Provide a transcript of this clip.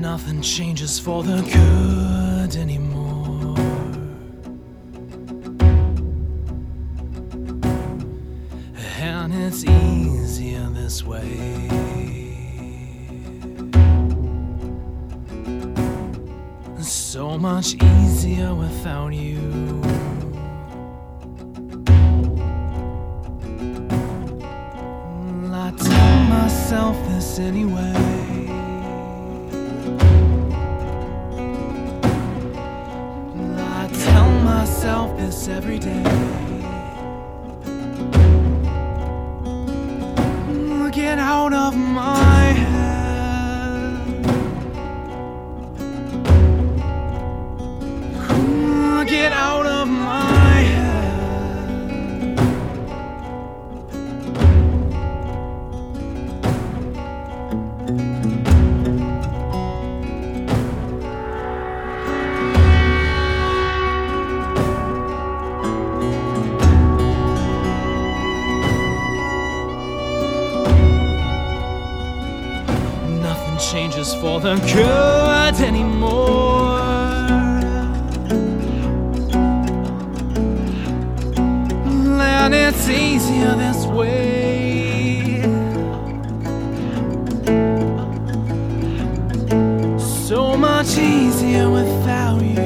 Nothing changes for the good anymore. And it's easier this way. So much easier without you. I tell myself this anyway. I tell myself this every day. Get out of my head. Get out of my head. Nothing changes for the good anymore. And it's easier this way. So much easier without you.